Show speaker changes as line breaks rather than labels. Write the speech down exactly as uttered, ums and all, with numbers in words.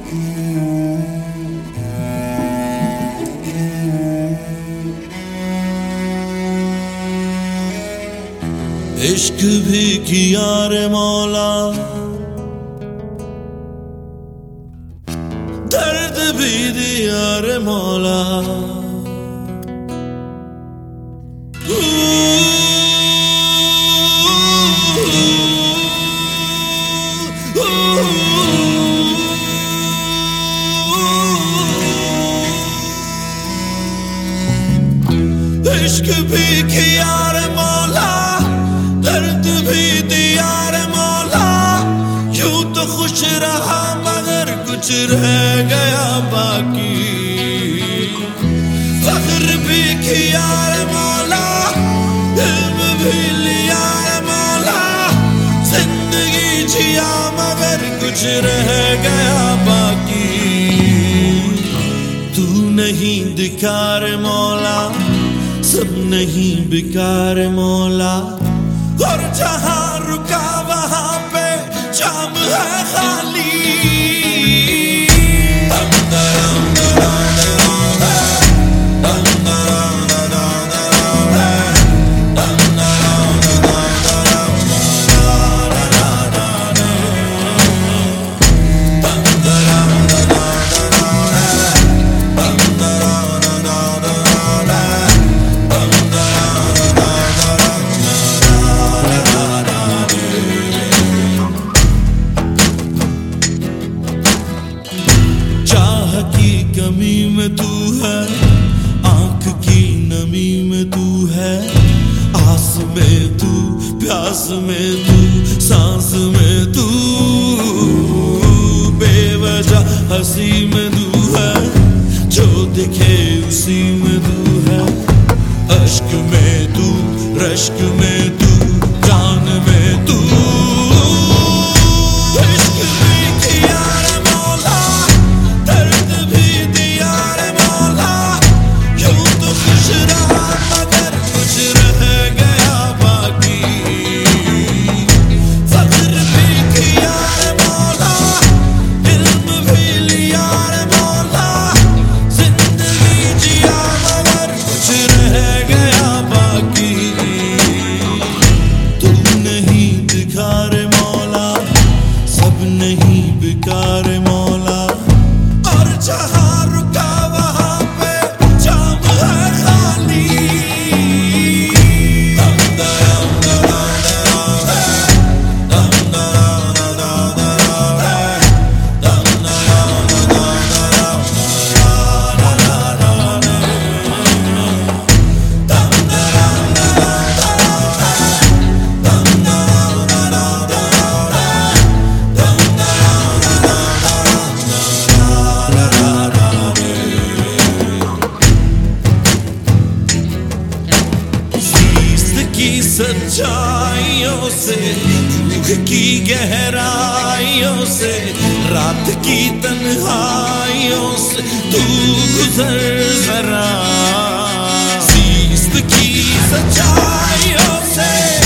इश्क भी किया रे मौला, दर्द भी दिया रे मौला। इश्क भी किया रे मौला, दर्द भी दिया रे मौला। यूं तो खुश रहा मगर कुछ रह गया बाकी। फख्र भी किया रे मौला, इल्म भी लिया रे मौला। जिंदगी जिया मगर कुछ रह गया बाकी। तू नहीं दिखा रे मौला, सब नहीं बिकार मौला। और जहां रुका वहां पे जाम है खाली। कमी में तू है, आंख की नमी में तू है। आस में तू, प्यास में तू, सांस में तू। बेवजह हंसी में तू है, जो दिखे उसी में तू है। अश्क में तू, रश्क में तू, जान में तू। नहीं बिकार मौला, और जहां रुका वहां पे जाम है खाली। सच्चाइयों से, दुख की गहराइयों से, रात की तन्हाइयों से तू गुजर जरा। सीस्त की सच्चाइयों से